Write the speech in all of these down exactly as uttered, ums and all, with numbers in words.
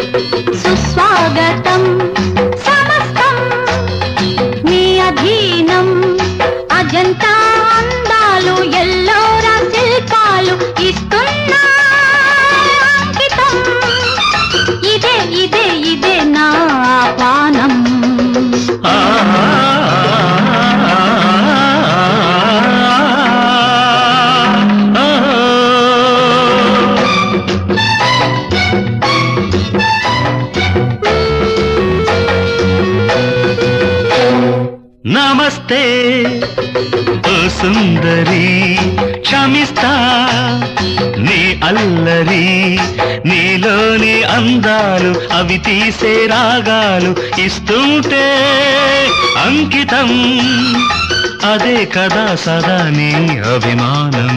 సుస్వాగతం సమస్తం నీ అధీనం అజంతా అందాలు ఎల్లోరా శిల్పాలు ఇస్తున్నా అంకితం ఇదే ఇదే ఇదే నా పానం నమస్తే ఓ సుందరి క్షమిస్తా నీ అల్లరి నీలోని అందాలు అవి తీసే రాగాలు ఇస్తుంటే అంకితం అదే కదా సదా నీ అభిమానం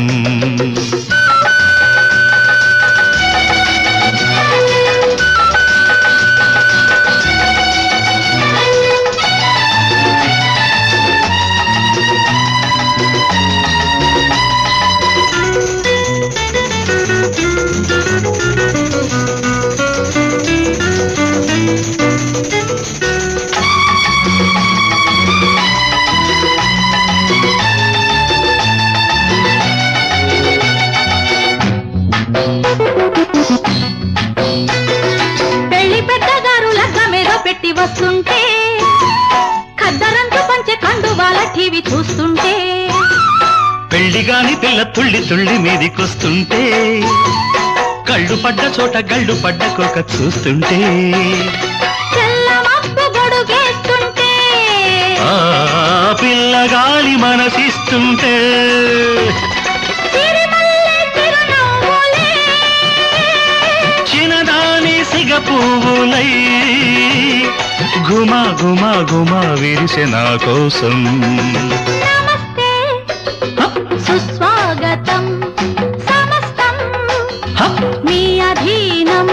పెళ్లి పెద్దగారు లగ్గమేదో పెట్టి వస్తుంటే ఖద్దరంతో పంచే కండువాల టీవీ చూస్తుంటే పెళ్లిగాని పిల్ల తుళ్ళి తుళ్ళి మీదికొస్తుంటే కళ్ళు పడ్డ చోట గళ్ళు పడ్డ కోక చూస్తుంటే చెల్లమప్పు గొడుగేస్తుంటే ఆ పిల్లగాలి మనసిస్తుంటే సిరిమల్లె చిరునవ్వులే చిన్నదాని సిగ పువ్వులై గుమా గుమా గుమా విరిసె నా కోసం నమస్తే సుస్వాగతం సమస్తం మీ అధీనం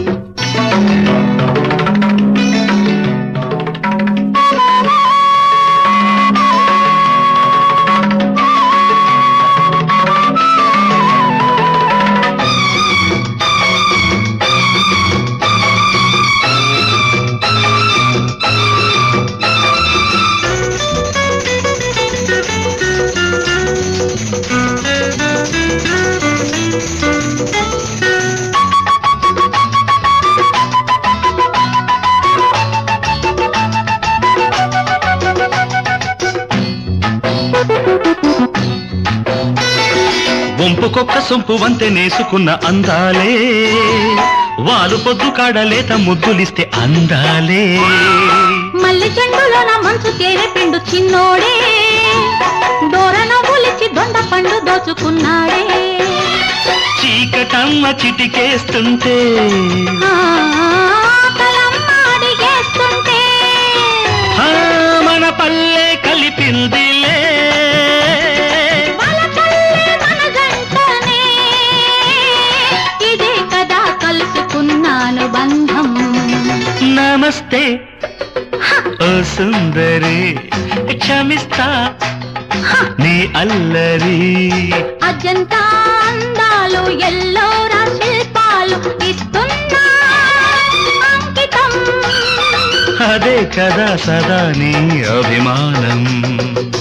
వంపుకొక్క సొంపు వంతె నేసుకున్న అందాలే వాలు పొద్దు కాడలేత ముద్దులిస్తే అందాలే మల్లె చెండులో నా మంచు తేనె పిండు చిన్నోడే దూర నవ్వులిచ్చి దొండ పండు దోచుకున్నాడే చీకటమ్మ చిటికేస్తుంటే ఆ, తలమ్మ అడిగేస్తుంటే ఆ, మన పల్లె కలిపిందిలే వలపల్లె మన జంటనే ఇదే కదా కలుసుకున్నాను బంధం నమస్తే ఓ సుందరి క్షమిస్తా నీ అల్లరి అజంతా అందాలు ఎల్లోరా శిల్పాలు ఇస్తున్నా అంకితం అదే కదా సదా నీ అభిమానం